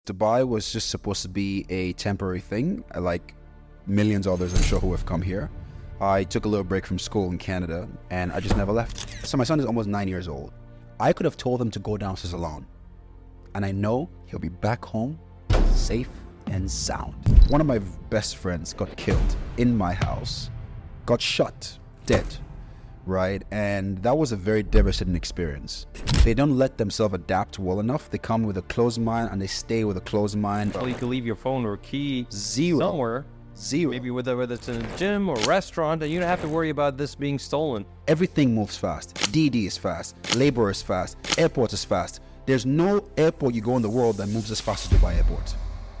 Dubai was just supposed to be a temporary thing, like millions of others I'm sure who have come here. I took a little break from school in Canada and I just never left. So my son is almost 9 years old. I could have told him to go downstairs alone. And I know he'll be back home safe and sound. One of my best friends got killed in my house, got shot, dead, right? And that was a very devastating experience. They don't let themselves adapt well enough. They come with a closed mind and they stay with a closed mind. Well, you can leave your phone or key Zero. Maybe whether it's in a gym or restaurant, and you don't have to worry about this being stolen. Everything moves fast. DD is fast. Labor is fast. Airport is fast. There's no airport you go in the world that moves as fast as Dubai Airport.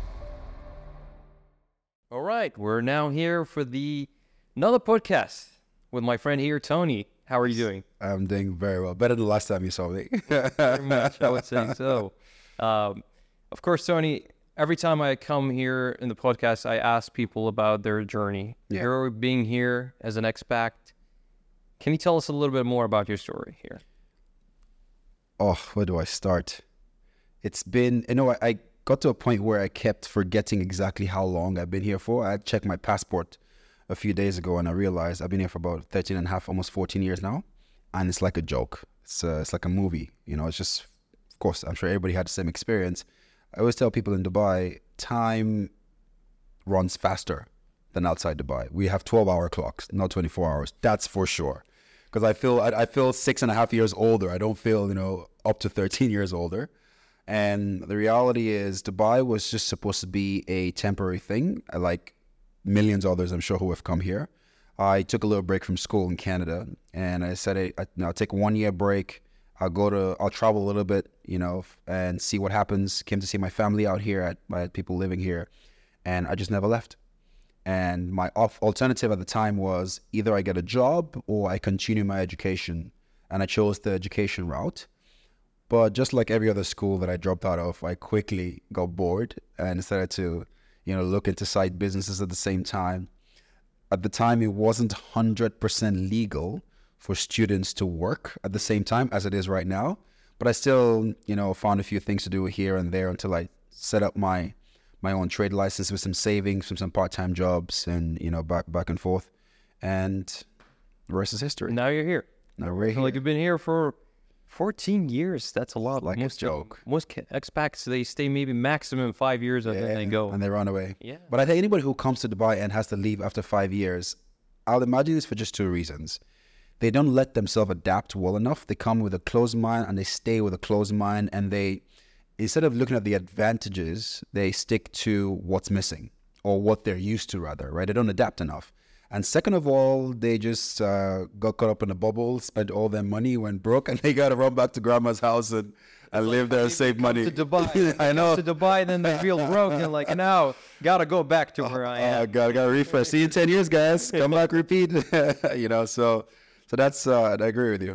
All right, we're now here for another podcast with my friend here, Tony. How are you doing? I'm doing very well. Better than the last time you saw me. Very much, I would say so. Of course, Tony, every time I come here in the podcast, I ask people about their journey. Yeah. You're being here as an expat. Can you tell us a little bit more about your story here? Oh, where do I start? It's been, I got to a point where I kept forgetting exactly how long I've been here for. I checked my passport a few days ago and I realized I've been here for about 13 and a half, almost 14 years now. And it's like a joke. It's like a movie. It's just, of course, I'm sure everybody had the same experience. I always tell people in Dubai, time runs faster than outside Dubai. We have 12-hour clocks, not 24 hours. That's for sure. Because I feel 6.5 years older. I don't feel, up to 13 years older. And the reality is Dubai was just supposed to be a temporary thing, like millions of others I'm sure who have come here. I took a little break from school in Canada and I said, I'll take a 1 year break. I'll travel a little bit, and see what happens. Came to see my family out here. I had people living here and I just never left. And my alternative at the time was either I get a job or I continue my education. And I chose the education route. But just like every other school that I dropped out of, I quickly got bored and decided to, look into side businesses at the same time. At the time, it wasn't 100% legal for students to work at the same time as it is right now. But I still, found a few things to do here and there until I set up my own trade license with some savings from some part-time jobs and, back and forth. And the rest is history. Now you're here. Now we're here. Like you've been here for 14 years. That's a lot. Like a joke. Most expats, they stay maybe maximum 5 years and then they go. And they run away. Yeah. But I think anybody who comes to Dubai and has to leave after 5 years, I'll imagine this for just two reasons. They don't let themselves adapt well enough. They come with a closed mind and they stay with a closed mind, and they, instead of looking at the advantages, they stick to what's missing or what they're used to rather, right? They don't adapt enough. And second of all, they just got caught up in a bubble, spent all their money, went broke, and they got to run back to grandma's house and live there and save money. To Dubai. I know. To Dubai, then they feel broke and like, now, gotta go back to where I am. Gotta refresh. See you in 10 years, guys. Come back, repeat. So that's, I agree with you.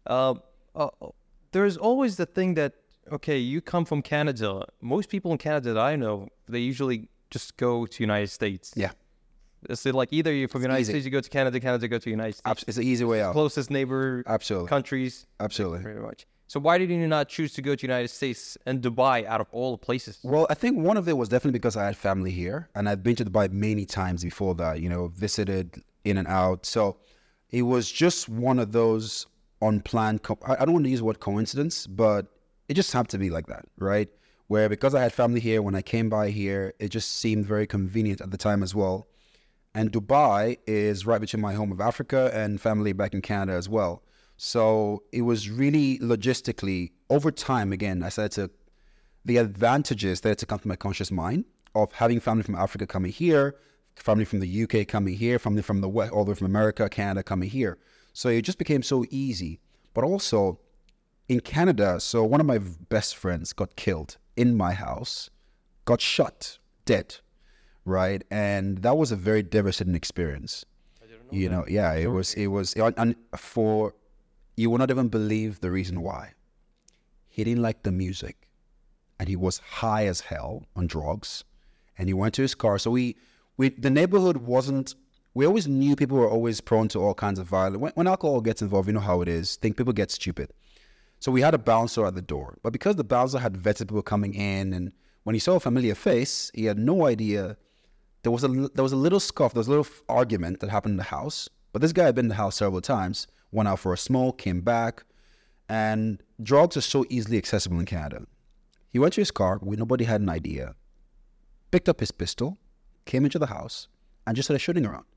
There's always the thing that, okay, you come from Canada. Most people in Canada that I know, they usually just go to United States. Yeah. It's like either you're from United easy. States, you go to Canada, Canada go to United States. It's an easy way out. Closest neighbor Absolutely. countries. Absolutely. Pretty much. So why did you not choose to go to United States and Dubai out of all the places? Well, I think one of it was definitely because I had family here, and I'd been to Dubai many times before that, visited in and out. So it was just one of those unplanned, I don't want to use the word coincidence, but it just happened to be like that, right? Where because I had family here, when I came by here, it just seemed very convenient at the time as well. And Dubai is right between my home of Africa and family back in Canada as well. So it was really logistically, over time, again, the advantages that had to come to my conscious mind of having family from Africa coming here, family from the UK coming here, family from the West, all the way from America, Canada coming here. So it just became so easy. But also in Canada, so one of my best friends got killed in my house, got shot, dead. Right. And that was a very devastating experience. I didn't know that. It was, and you will not even believe the reason why. He didn't like the music and he was high as hell on drugs and he went to his car. So the neighborhood we always knew people were always prone to all kinds of violence. When alcohol gets involved, you know how it is. People get stupid. So we had a bouncer at the door, but because the bouncer had vetted people coming in and When he saw a familiar face, he had no idea. There was a little scuff, there was a little argument that happened in the house. But this guy had been in the house several times, went out for a smoke, came back, and drugs are so easily accessible in Canada. He went to his car, nobody had an idea, picked up his pistol, came into the house, and just started shooting around.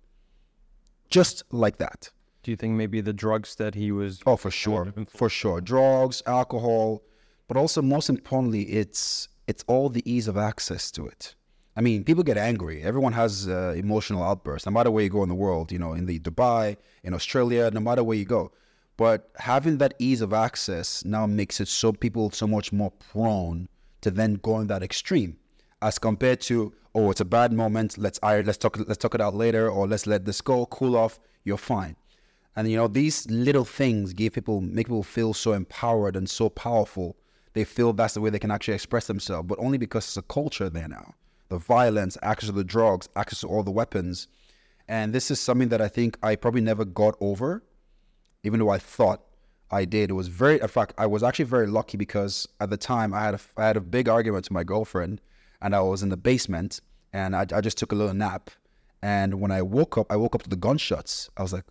Just like that. Do you think maybe the drugs that he was... Oh, for sure. For sure. Drugs, alcohol, but also most importantly, it's all the ease of access to it. I mean, people get angry. Everyone has emotional outbursts, no matter where you go in the world, in the Dubai, in Australia, no matter where you go. But having that ease of access now makes it so people so much more prone to then go in that extreme, as compared to, oh, it's a bad moment, let's talk it out later, or let's let this go, cool off, you're fine. And these little things make people feel so empowered and so powerful. They feel that's the way they can actually express themselves, but only because it's a culture there now. The violence, access to the drugs, access to all the weapons. And this is something that I think I probably never got over, even though I thought I did. It was in fact, I was actually very lucky because at the time I had a big argument with my girlfriend, and I was in the basement, and I just took a little nap. And when I woke up to the gunshots. I was like,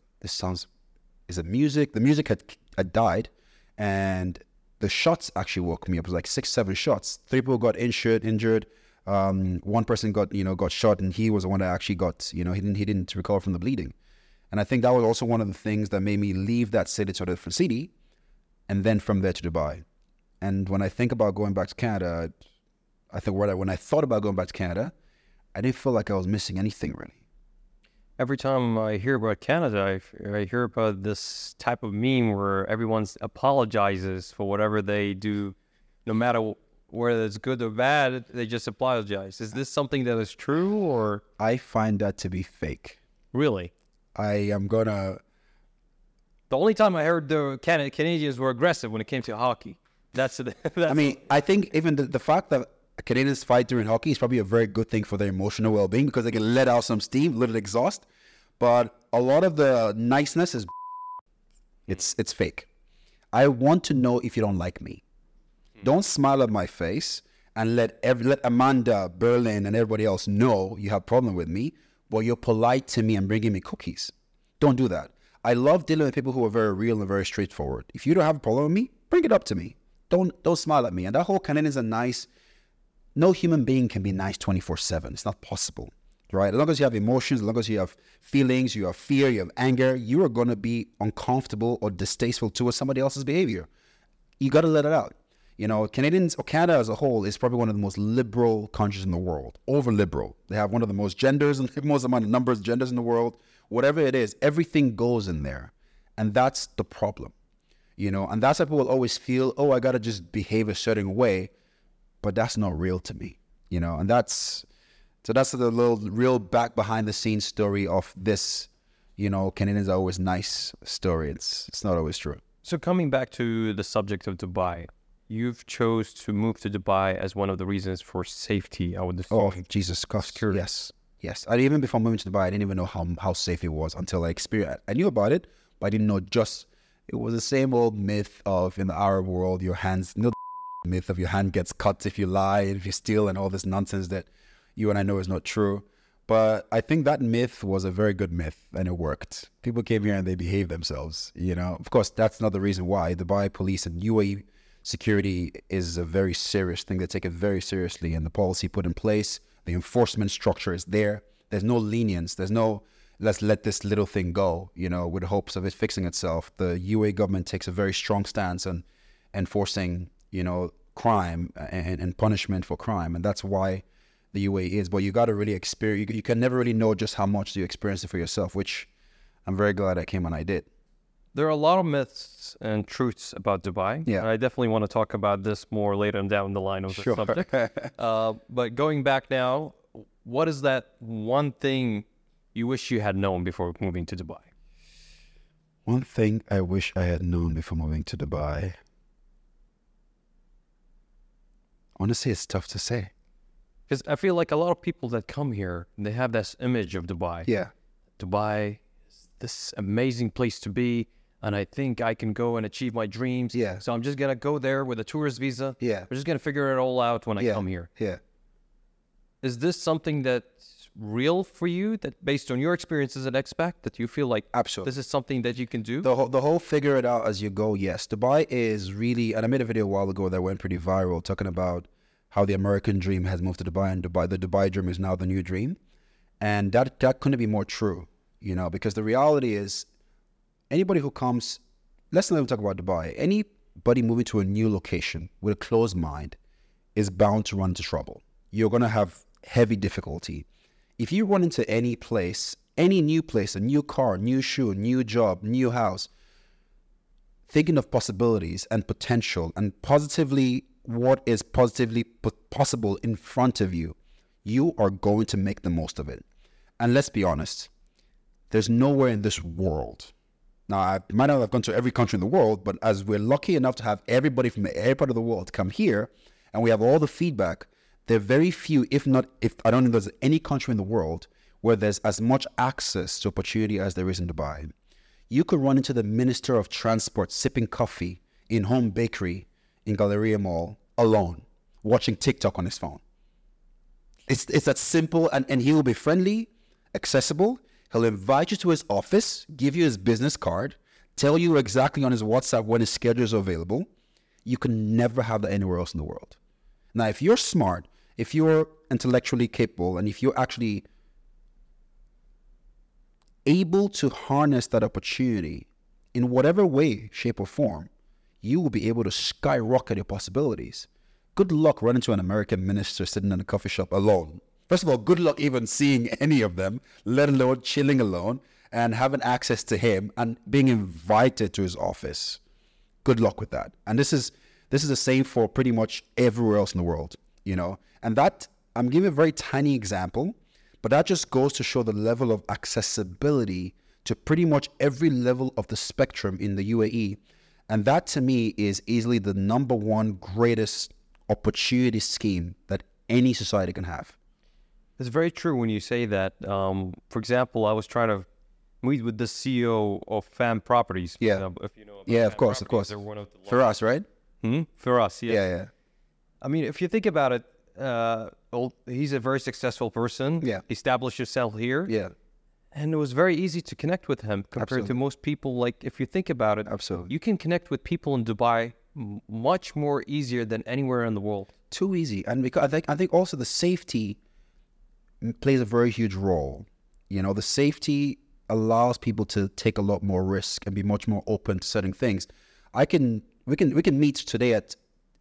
is it music? The music had died, and the shots actually woke me up. It was like 6-7 shots. 3 people got injured. One person got shot, and he was the one that actually got, he didn't recover from the bleeding. And I think that was also one of the things that made me leave that city to a different city, and then from there to Dubai. And when I think about going back to Canada, when I thought about going back to Canada, I didn't feel like I was missing anything really. Every time I hear about Canada, I hear about this type of meme where everyone apologizes for whatever they do, no matter whether it's good or bad, they just apologize. Is this something that is true, or? I find that to be fake. Really? I am gonna... The only time I heard the Canadians were aggressive when it came to hockey. I mean, I think even the fact that Canadians fight during hockey is probably a very good thing for their emotional well-being, because they can let out some steam, little exhaust. But a lot of the niceness is it's fake. I want to know if you don't like me. Don't smile at my face and let Amanda, Berlin, and everybody else know you have a problem with me, but you're polite to me and bringing me cookies. Don't do that. I love dealing with people who are very real and very straightforward. If you don't have a problem with me, bring it up to me. Don't smile at me. And that whole Canadians are nice. No human being can be nice 24/7. It's not possible, right? As long as you have emotions, as long as you have feelings, you have fear, you have anger, you are going to be uncomfortable or distasteful towards somebody else's behavior. You got to let it out. Canadians, or Canada as a whole, is probably one of the most liberal countries in the world. Over liberal. They have one of the most genders and the most amount of numbers of genders in the world. Whatever it is, everything goes in there. And that's the problem. And that's why people will always feel, oh, I got to just behave a certain way. But that's not real to me. And that's the little real back behind the scenes story of this, Canadians are always nice story. It's not always true. So coming back to the subject of Dubai, you've chose to move to Dubai as one of the reasons for safety, I would assume. Oh, Jesus Christ. Yes. Even before moving to Dubai, I didn't even know how safe it was until I experienced it. I knew about it, but I didn't know it was the same old myth of, in the Arab world, your hands, myth of your hand gets cut if you lie, if you steal, and all this nonsense that you and I know is not true. But I think that myth was a very good myth, and it worked. People came here and they behaved themselves, Of course, that's not the reason why. Dubai police and UAE security is a very serious thing. They take it very seriously, and the policy put in place, the enforcement structure is there. There's no lenience. There's no, let's let this little thing go, with hopes of it fixing itself. The UAE government takes a very strong stance on enforcing, crime and punishment for crime. And that's why the UAE is. But you got to really experience, you can never really know just how much you experience it for yourself, which I'm very glad I came when I did. There are a lot of myths and truths about Dubai. Yeah. And I definitely want to talk about this more later down the line of the subject. But going back now, what is that one thing you wish you had known before moving to Dubai? One thing I wish I had known before moving to Dubai. Honestly, it's tough to say. Because I feel like a lot of people that come here, they have this image of Dubai. Yeah. Dubai is this amazing place to be. and I think I can go and achieve my dreams. Yeah. So I'm just going to go there with a tourist visa. Yeah. We're just going to figure it all out when I Yeah. come here. Yeah. Is this something that's real for you, that based on your experience as an expat, that you feel like Absolutely. this is something that you can do? The whole figure it out as you go, yes. Dubai is really, and I made a video a while ago that went pretty viral talking about how the American dream has moved to Dubai, and the Dubai dream is now the new dream. And that couldn't be more true, you know, because the reality is anybody who comes, let's not even talk about Dubai, anybody moving to a new location with a closed mind is bound to run into trouble. You're going to have heavy difficulty. If you run into any place, any new place, a new car, new shoe, new job, new house, thinking of possibilities and potential and positively what is positively possible in front of you, you are going to make the most of it. And let's be honest, there's nowhere in this world. Now, I might not have gone to every country in the world, but as we're lucky enough to have everybody from every part of the world come here, and we have all the feedback, there are very few, if I don't think there's any country in the world where there's as much access to opportunity as there is in Dubai. You could run into the Minister of Transport sipping coffee in Home Bakery in Galleria Mall alone, watching TikTok on his phone. It's that simple, and he will be friendly, accessible. He'll invite you to his office, give you his business card, tell you exactly on his WhatsApp when his schedule is available. You can never have that anywhere else in the world. Now, if you're smart, if you're intellectually capable, and if you're actually able to harness that opportunity in whatever way, shape, or form, you will be able to skyrocket your possibilities. Good luck running to an American minister sitting in a coffee shop alone. First of all, good luck even seeing any of them, let alone chilling alone and having access to him and being invited to his office. Good luck with that. And this is the same for pretty much everywhere else in the world, you know. And that, I'm giving a very tiny example, but that just goes to show the level of accessibility to pretty much every level of the spectrum in the UAE. And that to me is easily the number one greatest opportunity scheme that any society can have. It's very true when you say that. For example, I was trying to meet with the CEO of FAM Properties. Yeah. If you know about Yeah, FAM of course. They're one of the For us, right? For us, yeah. Yeah. I mean, if you think about it, he's a very successful person. Yeah. Established himself here. Yeah. And it was very easy to connect with him compared to most people. Like, if you think about it, Absolutely. you can connect with people in Dubai much more easier than anywhere in the world. Too easy. And because I think also the safety plays a very huge role. You know, the safety allows people to take a lot more risk and be much more open to certain things. We can meet today at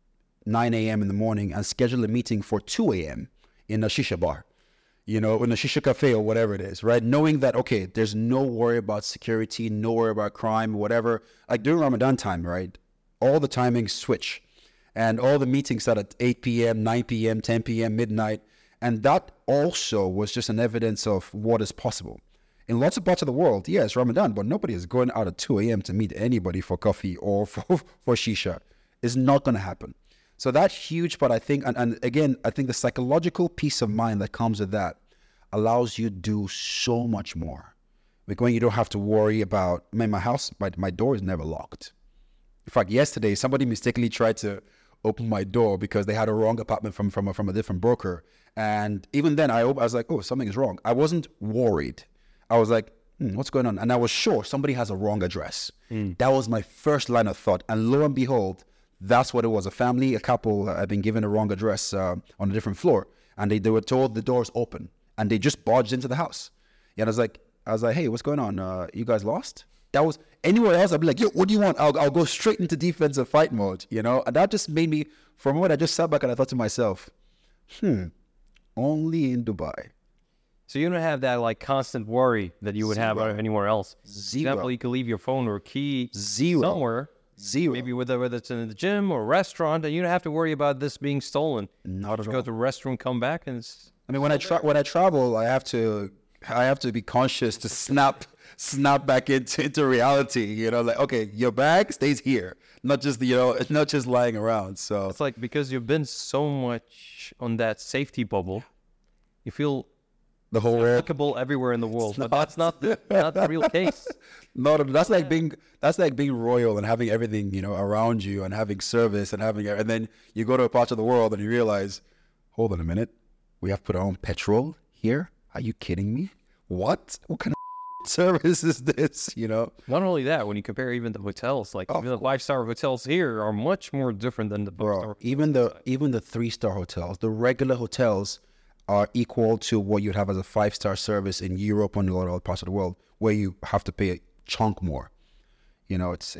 9 a.m. in the morning and schedule a meeting for 2 a.m. in a shisha bar, you know, in a shisha cafe or whatever it is, right? Knowing that, okay, there's no worry about security, no worry about crime, whatever. Like during Ramadan time, right? All the timings switch and all the meetings start at 8 p.m., 9 p.m., 10 p.m., midnight. And that also was just an evidence of what is possible. In lots of parts of the world, yes, Ramadan, but nobody is going out at 2 a.m. to meet anybody for coffee or for shisha. It's not going to happen. So that huge part, I think, and again, I think the psychological peace of mind that comes with that allows you to do so much more. Like when you don't have to worry about, my house, my door is never locked. In fact, yesterday, somebody mistakenly tried to open my door because they had a wrong apartment from a different broker. And even then, I was like, oh, something is wrong. I wasn't worried. I was like, what's going on? And I was sure somebody has a wrong address. That was my first line of thought. And lo and behold, that's what it was. A couple had been given a wrong address on a different floor. And they were told the door's open. And they just barged into the house. And I was like, hey, what's going on? You guys lost? That was anywhere else. I'd be like, yo, what do you want? I'll go straight into defensive fight mode, you know? And that just made me, for a moment, I just sat back and I thought to myself, only in Dubai. So you don't have that like constant worry that you would have anywhere else. Zero. For example, you could leave your phone or key somewhere. Zero. Maybe whether it's in the gym or a restaurant, and you don't have to worry about this being stolen. Not at all. Go to the restroom, come back, and it's... I mean, when I travel, I have to be conscious to snap back into reality. You know, like, okay, your bag stays here, not just not just lying around. So it's like because you've been so much on that safety bubble, you feel the whole world. Applicable everywhere in the world, but that's not the real case. No, that's like being royal and having everything, you know, around you and having service and and then you go to a part of the world and you realize, hold on a minute, we have put our own petrol here. Are you kidding me? What kind of service is this? You know? Not only that, when you compare even the hotels, like even the 5-star hotels here are much more different than the 5-star. Even the 3-star hotels, the regular hotels are equal to what you'd have as a 5-star service in Europe and a lot of other parts of the world, where you have to pay a chunk more. You know, it's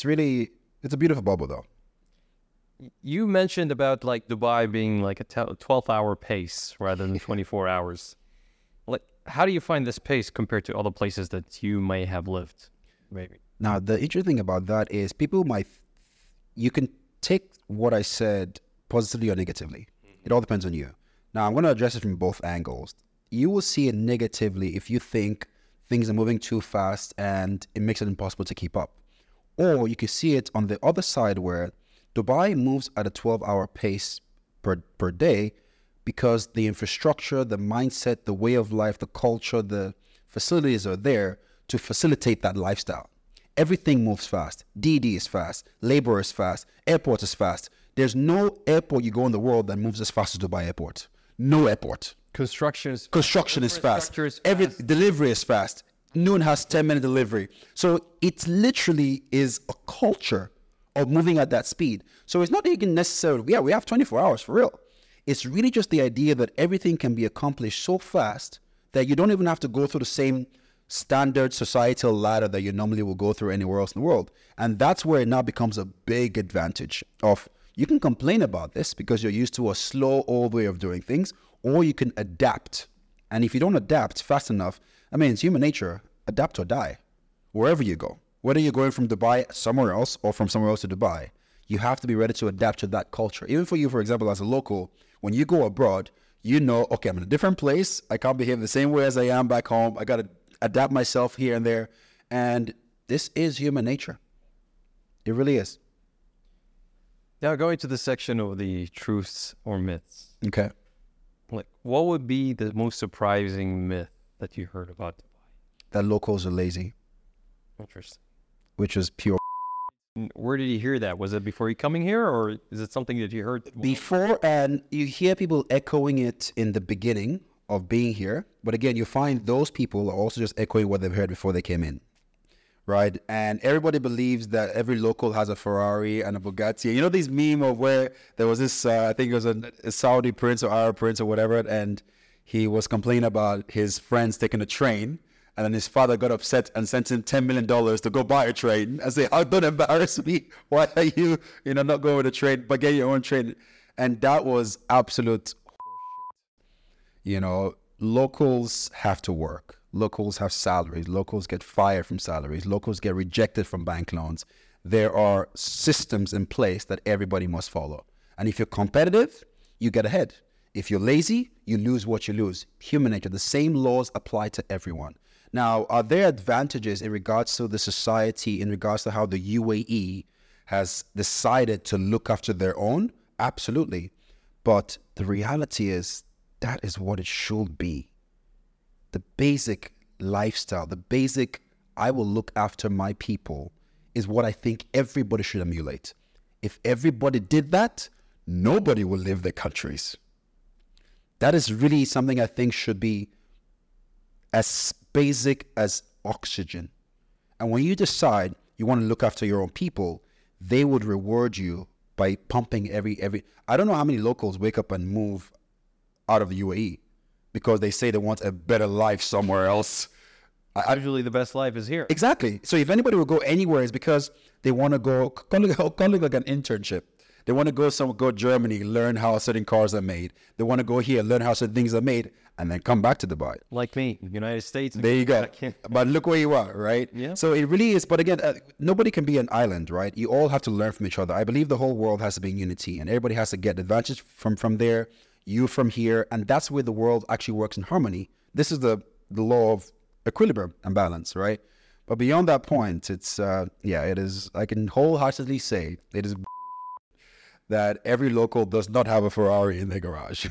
a beautiful bubble though. You mentioned about like Dubai being like a 12-hour pace rather than 24 hours. Like, how do you find this pace compared to other places that you may have lived? Maybe. Now, the interesting thing about that is you can take what I said positively or negatively. It all depends on you. Now, I'm going to address it from both angles. You will see it negatively if you think things are moving too fast and it makes it impossible to keep up. Or you can see it on the other side where Dubai moves at a 12-hour pace per day because the infrastructure, the mindset, the way of life, the culture, the facilities are there to facilitate that lifestyle. Everything moves fast. DD is fast. Labor is fast. Airport is fast. There's no airport you go in the world that moves as fast as Dubai Airport. No airport. Construction is fast. Every delivery is fast. Noon has 10-minute delivery. So it literally is a culture of moving at that speed. So it's not even necessarily, we have 24 hours for real. It's really just the idea that everything can be accomplished so fast that you don't even have to go through the same standard societal ladder that you normally will go through anywhere else in the world. And that's where it now becomes a big advantage of, you can complain about this because you're used to a slow old way of doing things, or you can adapt. And if you don't adapt fast enough, I mean, it's human nature, adapt or die, wherever you go. Whether you're going from Dubai somewhere else or from somewhere else to Dubai, you have to be ready to adapt to that culture. Even for you, for example, as a local, when you go abroad, you know, okay, I'm in a different place. I can't behave the same way as I am back home. I got to adapt myself here and there. And this is human nature. It really is. Now, going to the section of the truths or myths. Okay. Like, what would be the most surprising myth that you heard about Dubai? That locals are lazy. Interesting. Which is pure. Where did you hear that? Was it before you coming here, or is it something that you heard before? And you hear people echoing it in the beginning of being here. But again, you find those people are also just echoing what they've heard before they came in. Right? And everybody believes that every local has a Ferrari and a Bugatti. You know these meme of where there was this, I think it was a Saudi prince or Arab prince or whatever, and he was complaining about his friends taking a train, and then his father got upset and sent him $10 million to go buy a train and say, "Oh, don't embarrass me. Why are you, not going with a train, but get your own train?" And that was absolute horseshit. Locals have to work. Locals have salaries. Locals get fired from salaries. Locals get rejected from bank loans. There are systems in place that everybody must follow. And if you're competitive, you get ahead. If you're lazy, you lose what you lose. Human nature, the same laws apply to everyone. Now, are there advantages in regards to the society, in regards to how the UAE has decided to look after their own? Absolutely. But the reality is that is what it should be. The basic lifestyle, the basic, I will look after my people, is what I think everybody should emulate. If everybody did that, nobody will leave their countries. That is really something I think should be as basic as oxygen. And when you decide you want to look after your own people, they would reward you by pumping every. I don't know how many locals wake up and move out of the UAE because they say they want a better life somewhere else. Usually the best life is here. Exactly. So if anybody will go anywhere, it's because they want to go, call it like an internship. They want to go to Germany, learn how certain cars are made. They want to go here, learn how certain things are made, and then come back to Dubai. Like me, United States. There you go. But look where you are, right? Yeah. So it really is. But again, nobody can be an island, right? You all have to learn from each other. I believe the whole world has to be in unity, and everybody has to get advantage from there, you from here, and that's where the world actually works in harmony. This is the law of equilibrium and balance, right? But beyond that point, it's it is. I can wholeheartedly say it is that every local does not have a Ferrari in their garage.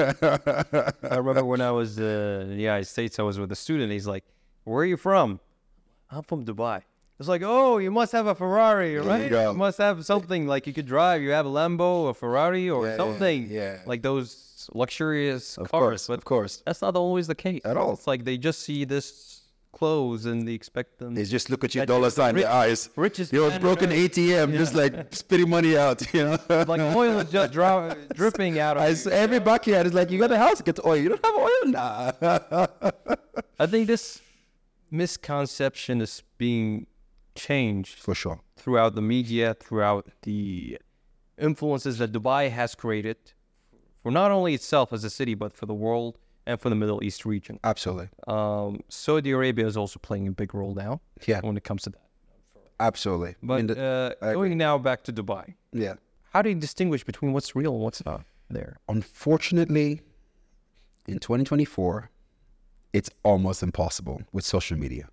I remember when I was in the United States, I was with a student. He's like, "Where are you from?" "I'm from Dubai." It's like, "Oh, you must have a Ferrari, right? You must have something like you could drive. You have a Lambo, a Ferrari, or something like those luxurious cars." But of course. that's not always the case At all. It's like they just see this clothes and they expect them. They just look at your dollar sign in their eyes. Richest Your man on broken earth. ATM, just like spitting money out, you know. Like oil is just dripping out of you. Every backyard is like, you got a house, get oil. You don't have oil? Nah. I think this misconception is being changed For sure. throughout the media, throughout the influences that Dubai has created for not only itself as a city, but for the world and for the Middle East region. Absolutely. Saudi Arabia is also playing a big role now Yeah. when it comes to that. Absolutely. But going now back to Dubai, Yeah. how do you distinguish between what's real and what's not there? Unfortunately, in 2024, it's almost impossible with social media.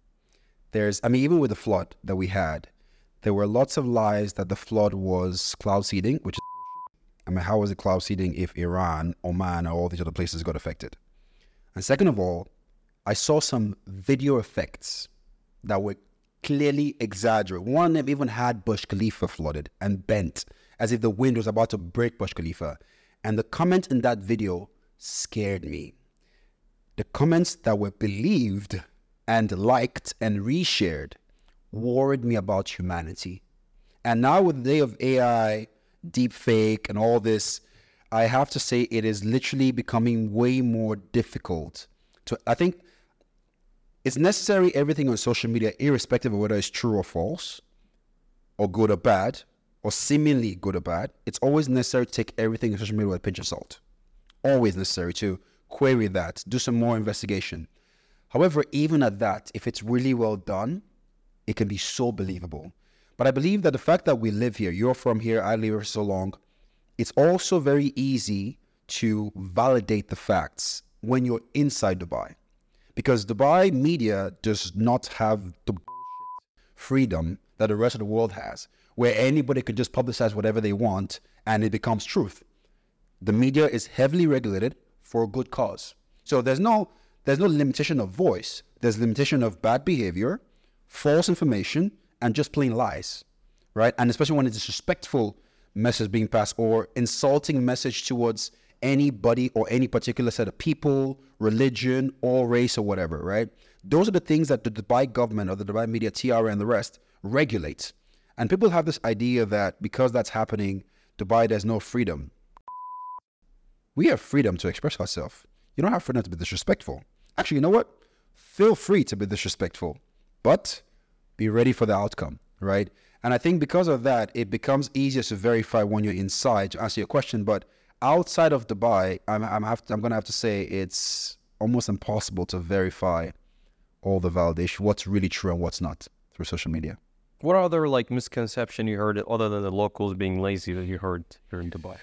Even with the flood that we had, there were lots of lies that the flood was cloud seeding, which is how was it cloud seeding if Iran, Oman, or all these other places got affected? And second of all, I saw some video effects that were clearly exaggerated. One of them even had Burj Khalifa flooded and bent, as if the wind was about to break Burj Khalifa. And the comment in that video scared me. The comments that were believed and liked and reshared worried me about humanity. And now with the day of AI, deep fake and all this, I have to say it is literally becoming way more difficult to, I think it's necessary everything on social media, irrespective of whether it's true or false, or good or bad, or seemingly good or bad, it's always necessary to take everything on social media with a pinch of salt. Always necessary to query that, do some more investigation. However, even at that, if it's really well done, it can be so believable. But I believe that the fact that we live here, you're from here, I live here so long, it's also very easy to validate the facts when you're inside Dubai. Because Dubai media does not have the freedom that the rest of the world has, where anybody could just publicize whatever they want and it becomes truth. The media is heavily regulated for a good cause. So there's no limitation of voice. There's limitation of bad behavior, false information, and just plain lies, right? And especially when it's a disrespectful message being passed or insulting message towards anybody or any particular set of people, religion, or race or whatever, right? Those are the things that the Dubai government or the Dubai media, TRA and the rest regulates. And people have this idea that because that's happening, Dubai, there's no freedom. We have freedom to express ourselves. You don't have freedom to be disrespectful. Actually, you know what? Feel free to be disrespectful, but be ready for the outcome, right? And I think because of that, it becomes easier to verify when you're inside, to answer your question. But outside of Dubai, I'm going to have to say it's almost impossible to verify all the validation, what's really true and what's not through social media. What other misconception you heard other than the locals being lazy that you heard here in Dubai?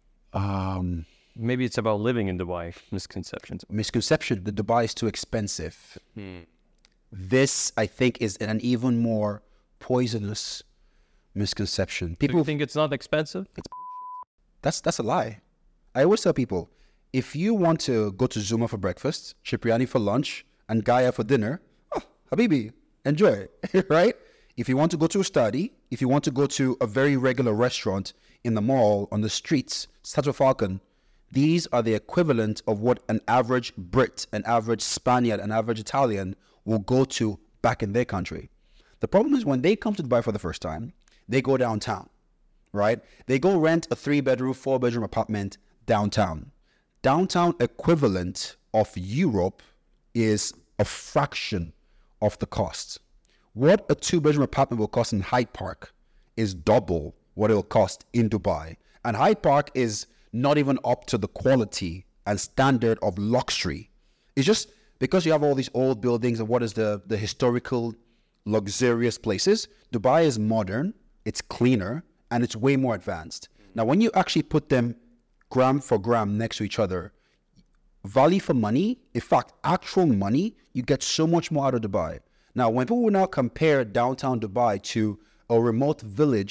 Maybe it's about living in Dubai. Misconceptions. Misconception that Dubai is too expensive. This, I think, is an even more poisonous misconception. People think it's not expensive? That's a lie. I always tell people, if you want to go to Zuma for breakfast, Cipriani for lunch, and Gaia for dinner, Habibi, enjoy it, right? If you want to go to a study, if you want to go to a very regular restaurant in the mall, on the streets, Statue Falcon, these are the equivalent of what an average Brit, an average Spaniard, an average Italian will go to back in their country. The problem is when they come to Dubai for the first time, they go downtown, right? They go rent a 3-bedroom, 4-bedroom apartment downtown. Downtown equivalent of Europe is a fraction of the cost. What a 2-bedroom apartment will cost in Hyde Park is double what it will cost in Dubai. And Hyde Park is not even up to the quality and standard of luxury. It's just because you have all these old buildings and what is the historical luxurious places, Dubai is modern, it's cleaner, and it's way more advanced. Now, when you actually put them gram for gram next to each other, value for money, in fact, actual money, you get so much more out of Dubai. Now, when people now compare downtown Dubai to a remote village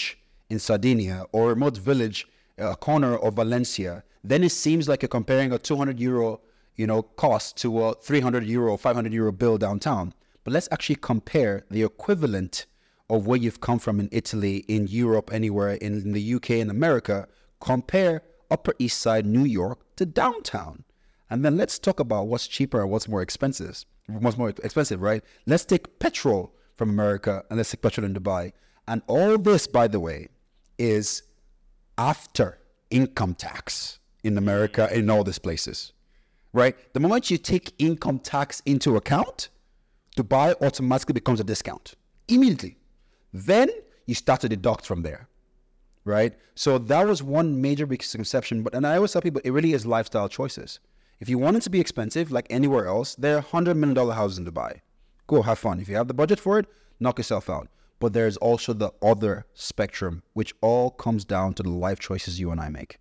in Sardinia or a remote village, a corner of Valencia, then it seems like you're comparing a 200 euro, cost to a 300 euro, 500 euro bill downtown. But let's actually compare the equivalent of where you've come from in Italy, in Europe, anywhere, in the UK, in America. Compare Upper East Side, New York to downtown. And then let's talk about what's cheaper and what's more expensive. Right? Let's take petrol from America and let's take petrol in Dubai. And all this, by the way, is after income tax in America and in all these places, right? The moment you take income tax into account, Dubai automatically becomes a discount immediately. Then you start to deduct from there, right? So that was one major misconception. And I always tell people, it really is lifestyle choices. If you want it to be expensive, like anywhere else, there are $100 million houses in Dubai. Go have fun. If you have the budget for it, knock yourself out. But there's also the other spectrum, which all comes down to the life choices you and I make.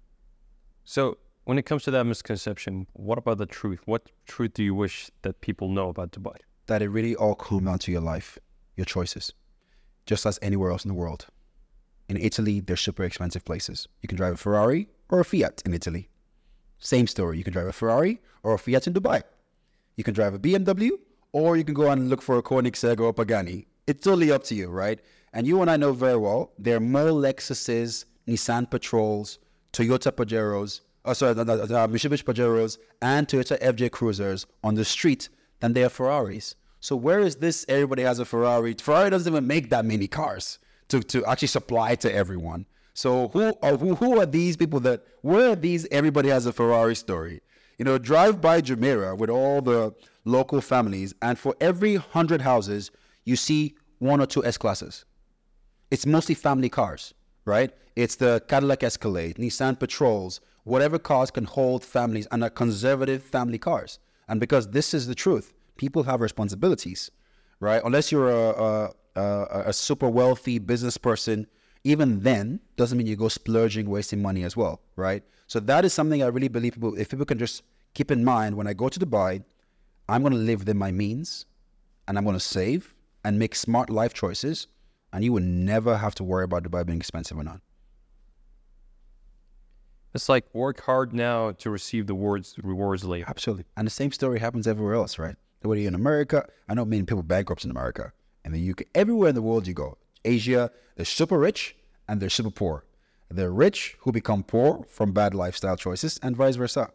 So when it comes to that misconception, what about the truth? What truth do you wish that people know about Dubai? That it really all comes down to your life, your choices, just as anywhere else in the world. In Italy, they're super expensive places. You can drive a Ferrari or a Fiat in Italy. Same story. You can drive a Ferrari or a Fiat in Dubai. You can drive a BMW or you can go and look for a Koenigsegg or a Pagani. It's totally up to you, right? And you and I know very well, there are more Lexuses, Nissan Patrols, Toyota Pajeros, Mitsubishi Pajeros, and Toyota FJ Cruisers on the street than there are Ferraris. So where is this everybody has a Ferrari? Ferrari doesn't even make that many cars to actually supply to everyone. So who are these people where are these everybody has a Ferrari story? Drive by Jumeirah with all the local families, and for every 100 houses, you see one or two S-Classes. It's mostly family cars, right? It's the Cadillac Escalade, Nissan Patrols, whatever cars can hold families and are conservative family cars. And because this is the truth, people have responsibilities, right? Unless you're a super wealthy business person, even then, doesn't mean you go splurging, wasting money as well, right? So that is something I really believe if people can just keep in mind, when I go to Dubai, I'm going to live within my means and I'm going to save and make smart life choices, and you will never have to worry about Dubai being expensive or not. It's like work hard now to receive the rewards later. Absolutely. And the same story happens everywhere else, right? Whether you're in America, I know many people bankrupt in America, in the UK, everywhere in the world you go. Asia, they're super rich and they're super poor. They're rich who become poor from bad lifestyle choices and vice versa.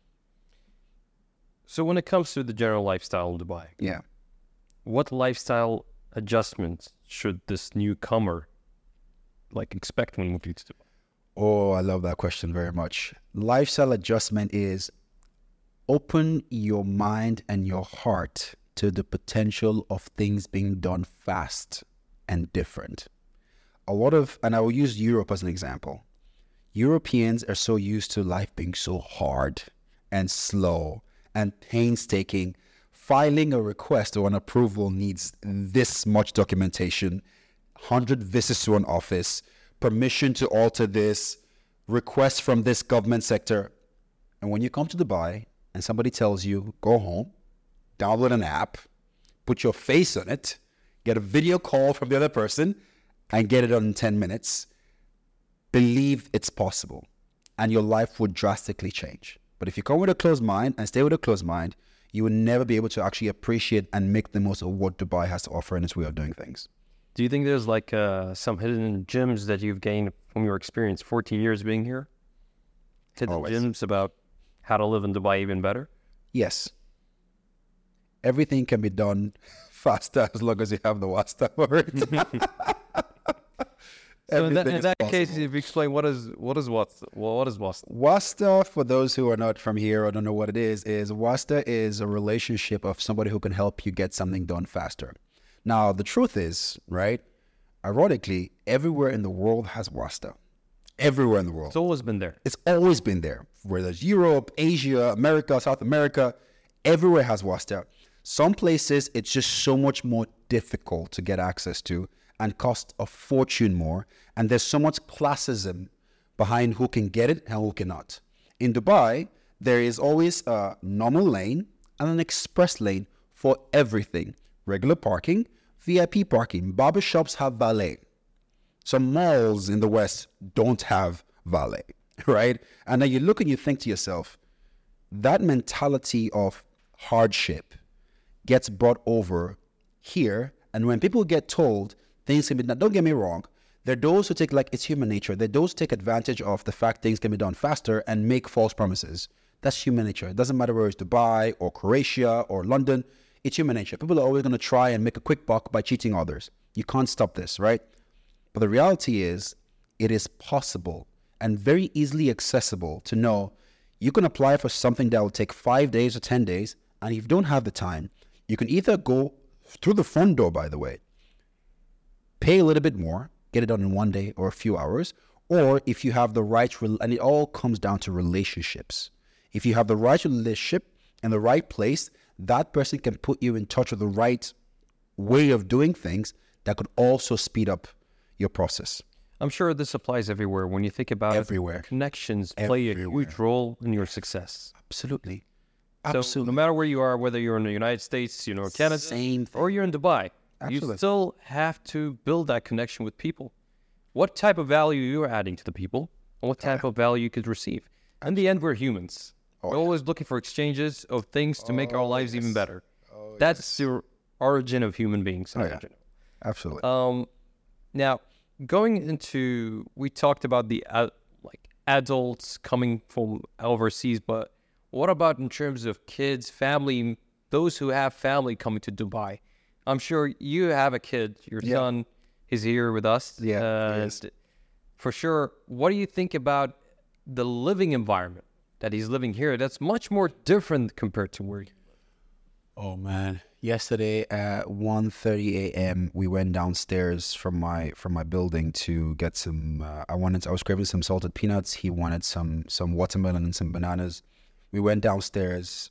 So when it comes to the general lifestyle in Dubai, yeah, what lifestyle adjustments should this newcomer expect when moving to Dubai? Oh, I love that question very much. Lifestyle adjustment is open your mind and your heart to the potential of things being done fast and different. And I will use Europe as an example. Europeans are so used to life being so hard and slow and painstaking. Filing a request or an approval needs this much documentation, 100 visits to an office, permission to alter this, requests from this government sector. And when you come to Dubai and somebody tells you, go home, download an app, put your face on it, get a video call from the other person, and get it done in 10 minutes, believe it's possible. And your life would drastically change. But if you come with a closed mind and stay with a closed mind, you will never be able to actually appreciate and make the most of what Dubai has to offer in its way of doing things. Do you think there's some hidden gems that you've gained from your experience, 14 years being here? Hidden gems about how to live in Dubai even better? Yes. Everything can be done faster as long as you have the wasta for it. So in that case, if you explain what is wasta? Wasta, for those who are not from here or don't know what it is wasta is a relationship of somebody who can help you get something done faster. Now, the truth is, right, ironically, everywhere in the world has wasta. Everywhere in the world. It's always been there. It's always been there. Whether it's Europe, Asia, America, South America, everywhere has wasta. Some places, it's just so much more difficult to get access to and cost a fortune more. And there's so much classism behind who can get it and who cannot. In Dubai, there is always a normal lane and an express lane for everything. Regular parking, VIP parking. Barbershops have valet. Some malls in the West don't have valet, right? And then you look and you think to yourself, that mentality of hardship gets brought over here. And when people get told things can be done, don't get me wrong, there are those who take, like, it's human nature. There are those who take advantage of the fact things can be done faster and make false promises. That's human nature. It doesn't matter whether it's Dubai or Croatia or London. It's human nature. People are always going to try and make a quick buck by cheating others. You can't stop this, right? But the reality is, it is possible and very easily accessible to know you can apply for something that will take 5 days or 10 days. And if you don't have the time, you can either go through the front door, by the way, pay a little bit more, get it done in 1 day or a few hours, or if you have the right, and it all comes down to relationships. If you have the right relationship and the right place, that person can put you in touch with the right way of doing things that could also speed up your process. I'm sure this applies everywhere. When you think about Everywhere. it, connections play a Everywhere. huge role in your success. Absolutely. So Absolutely. no matter where you are, whether you're in the United States, Canada, Same thing. or you're in Dubai, Absolutely. you still have to build that connection with people. What type of value you're adding to the people, and what type of value you could receive. In the end, we're humans. We're always looking for exchanges of things to make our lives even better. That's the origin of human beings. Absolutely. Now, going into, we talked about the adults coming from overseas, but what about in terms of kids, family, those who have family coming to Dubai? I'm sure you have a kid. Your son is here with us. Yeah, he is. For sure. What do you think about the living environment that he's living here? That's much more different compared to where you live. Oh man! Yesterday at 1:30 a.m. we went downstairs from my building to get some. I was craving some salted peanuts. He wanted some watermelon and some bananas. We went downstairs.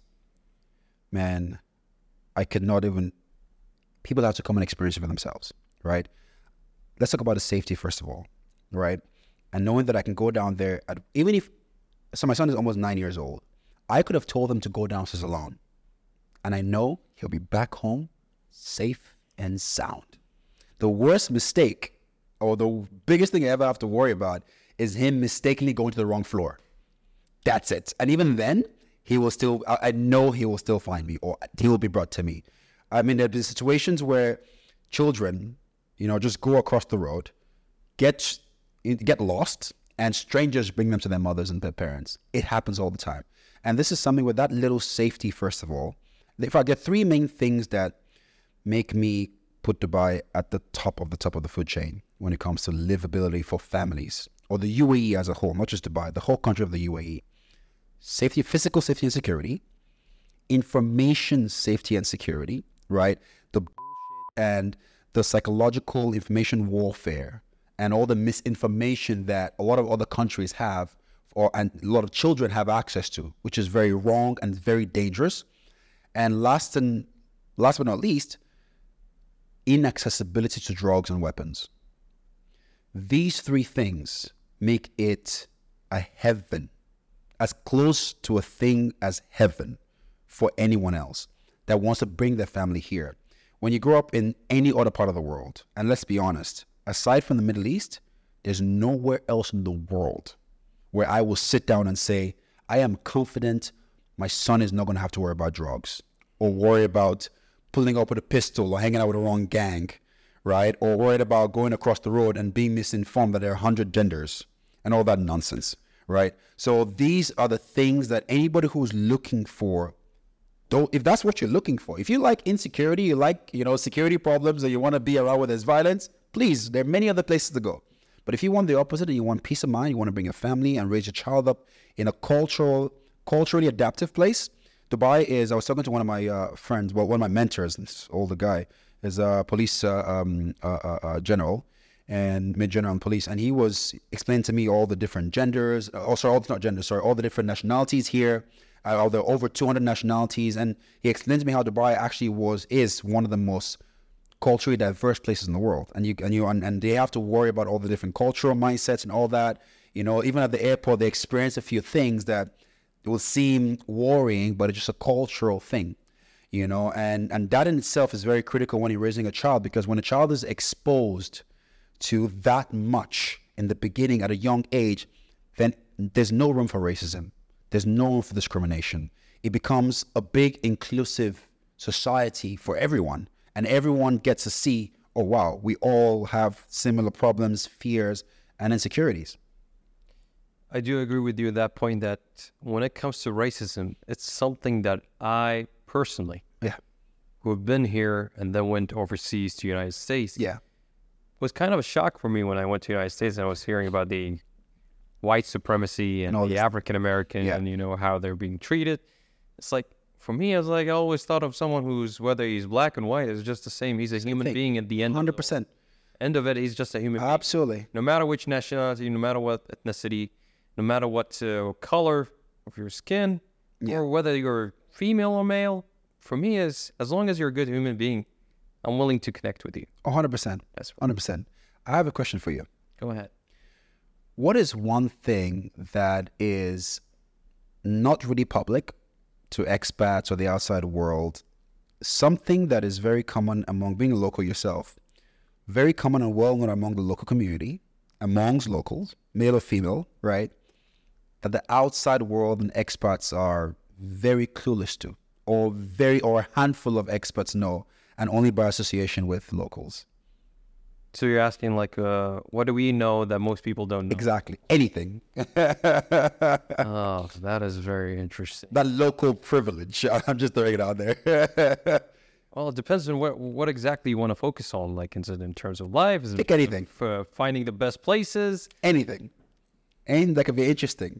Man, I could not even. People have to come and experience it for themselves, right? Let's talk about the safety first of all, right? And knowing that I can go down there, so my son is almost 9 years old. I could have told him to go downstairs alone. And I know he'll be back home safe and sound. The worst mistake, or the biggest thing I ever have to worry about, is him mistakenly going to the wrong floor. That's it. And even then, I know he will still find me, or he will be brought to me. I mean, there have been situations where children, just go across the road, get lost, and strangers bring them to their mothers and their parents. It happens all the time. And this is something with that little safety, first of all. If I get three main things that make me put Dubai at the top of the food chain when it comes to livability for families, or the UAE as a whole, not just Dubai, the whole country of the UAE. Safety, physical safety and security, information safety and security, right? The and the psychological information warfare and all the misinformation that a lot of other countries have, and a lot of children have access to, which is very wrong and very dangerous. And last but not least, inaccessibility to drugs and weapons. These three things make it a heaven, as close to a thing as heaven for anyone else that wants to bring their family here. When you grow up in any other part of the world, and let's be honest, aside from the Middle East, there's nowhere else in the world where I will sit down and say, I am confident my son is not going to have to worry about drugs, or worry about pulling up with a pistol or hanging out with the wrong gang, right? Or worried about going across the road and being misinformed that there are 100 genders and all that nonsense, right? So these are the things that anybody who's looking for, though, if that's what you're looking for, if you like insecurity, you like, security problems, and you want to be around where there's violence, please, there are many other places to go. But if you want the opposite and you want peace of mind, you want to bring a family and raise your child up in a culturally adaptive place, Dubai is, I was talking to one of my friends, one of my mentors, this older guy, is a police general and mid-general in police, and he was explaining to me all the different genders, all the different nationalities here. There are over 200 nationalities, and he explained to me how Dubai actually is one of the most culturally diverse places in the world, and they have to worry about all the different cultural mindsets and all that. Even at the airport, they experience a few things that will seem worrying, but it's just a cultural thing, and that in itself is very critical when you're raising a child, because when a child is exposed to that much in the beginning at a young age, then there's no room for racism. There's no room for discrimination. It becomes a big inclusive society for everyone. And everyone gets to see, oh, wow, we all have similar problems, fears, and insecurities. I do agree with you at that point that when it comes to racism, it's something that I personally, who have been here and then went overseas to the United States, was kind of a shock for me when I went to the United States and I was hearing about the white supremacy and the African American and, you know, how they're being treated. It's like, for me, I was like, I always thought of someone who's, whether he's black and white, is just the same. He's a human being at the end. 100%. End of it, he's just a human being. Absolutely. No matter which nationality, no matter what ethnicity, no matter what color of your skin, or whether you're female or male, for me, as long as you're a good human being, I'm willing to connect with you. 100%. That's 100%. I have a question for you. Go ahead. What is one thing that is not really public to expats or the outside world, something that is very common among being a local yourself, very common and well known among the local community, amongst locals, male or female, right? That the outside world and expats are very clueless to, or a handful of experts know, and only by association with locals. So you're asking, like, what do we know that most people don't know? Exactly. Anything. Oh, that is very interesting. That local privilege. I'm just throwing it out there. Well, it depends on what exactly you want to focus on. Like, is it in terms of life? Is it Pick anything. For finding the best places? Anything. Anything that could be interesting.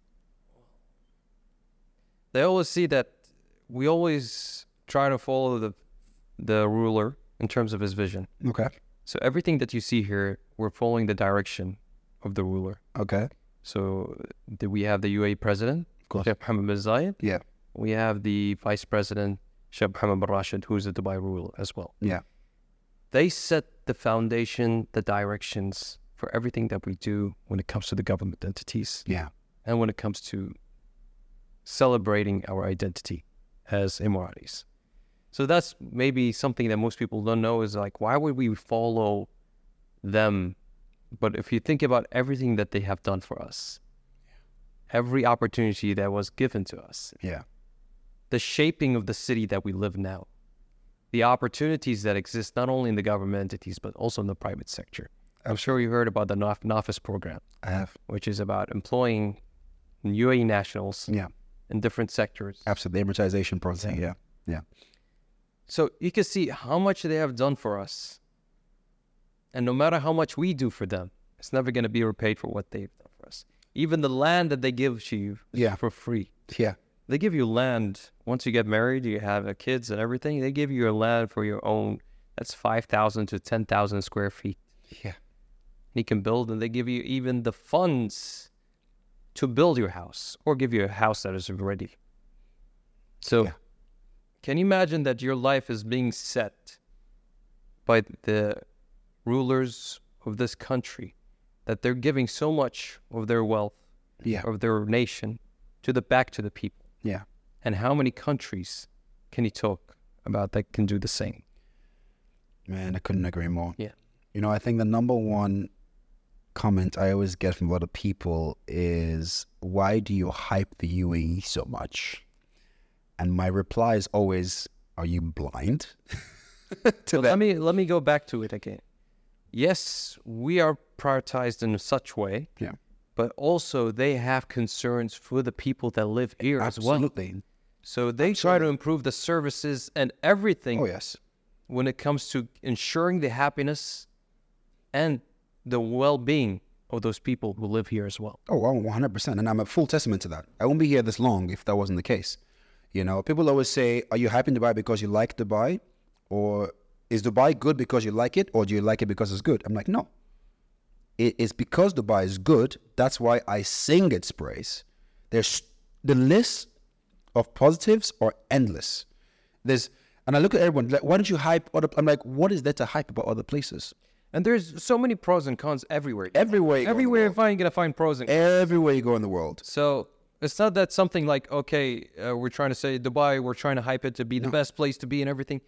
They always see that we always try to follow the ruler in terms of his vision. Okay. So everything that you see here, we're following the direction of the ruler. Okay. So we have the UAE president, Sheikh Mohammed bin Zayed. Yeah. We have the vice president, Sheikh Mohammed bin Rashid, who's the Dubai ruler as well. Yeah. They set the foundation, the directions for everything that we do when it comes to the government entities. Yeah. And when it comes to celebrating our identity as Emiratis. So that's maybe something that most people don't know is like, why would we follow them? But if you think about everything that they have done for us, every opportunity that was given to us, the shaping of the city that we live now, the opportunities that exist not only in the government entities, but also in the private sector. I'm sure you heard about the NAFIS program. I have. Which is about employing UAE nationals in different sectors. Absolutely. The amortization process. Yeah. Yeah. So you can see how much they have done for us. And no matter how much we do for them, it's never going to be repaid for what they've done for us. Even the land that they give to you is for free. Yeah. They give you land. Once you get married, you have kids and everything, they give you your land for your own. That's 5,000 to 10,000 square feet. Yeah. You can build, and they give you even the funds to build your house or give you a house that is ready. So can you imagine that your life is being set by the rulers of this country, that they're giving so much of their wealth, of their nation, back to the people? Yeah. And how many countries can you talk about that can do the same? Man, I couldn't agree more. Yeah. You know, I think the number one comment I always get from a lot of people is, why do you hype the UAE so much? And my reply is always, are you blind to that? Let me go back to it again. Yes, we are prioritized in such way. Yeah. But also they have concerns for the people that live here as well. Absolutely. So they try to improve the services and everything. Oh, yes. When it comes to ensuring the happiness and the well-being of those people who live here as well. Oh, 100%. And I'm a full testament to that. I won't be here this long if that wasn't the case. You know, people always say, are you happy in Dubai because you like Dubai? Or is Dubai good because you like it? Or do you like it because it's good? I'm like, no. It is because Dubai is good. That's why I sing its praise. There's the list of positives are endless. And I look at everyone, like, why don't you hype other? I'm like, what is there to hype about other places? And there's so many pros and cons everywhere. Everywhere you're going to find pros and cons. Everywhere you go in the world. So it's not that something like, okay, we're trying to say Dubai, we're trying to hype it to be the best place to be and everything.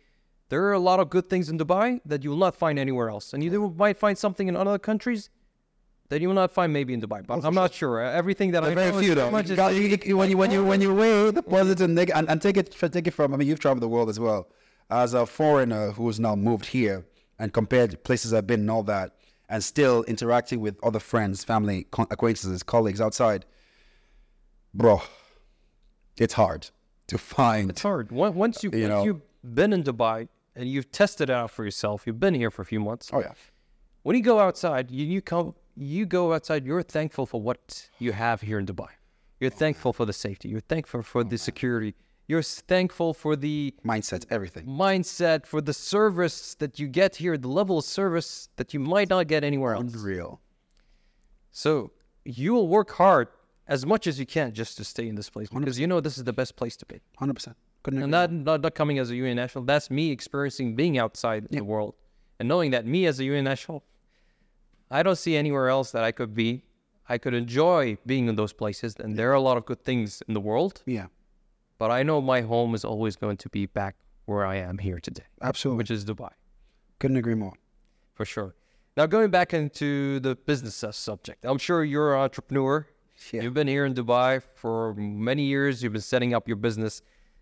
There are a lot of good things in Dubai that you will not find anywhere else. And you might find something in other countries that you will not find maybe in Dubai. But I'm not sure. Everything that I know Very few is though. pretty When you weigh the positive and negative, and take it from, I mean, you've traveled the world as well. As a foreigner who's now moved here and compared places I've been and all that, and still interacting with other friends, family, acquaintances, colleagues outside, bro, it's hard to find. It's hard. Once you've been in Dubai and you've tested it out for yourself, you've been here for a few months. Oh yeah. When you go outside, you go outside, you're thankful for what you have here in Dubai. You're thankful for the safety. You're thankful for the security. You're thankful for the Mindset, everything. for the service that you get here, the level of service that you might not get anywhere else. Unreal. So you will work hard as much as you can just to stay in this place because you know this is the best place to be. 100%. And not coming as a UN national. That's me experiencing being outside the world and knowing that me as a UN national, I don't see anywhere else that I could be. I could enjoy being in those places, and there are a lot of good things in the world. Yeah. But I know my home is always going to be back where I am here today. Absolutely. Which is Dubai. Couldn't agree more. For sure. Now, going back into the business subject, I'm sure you're an entrepreneur. Yeah. You've been here in Dubai for many years. You've been setting up your business.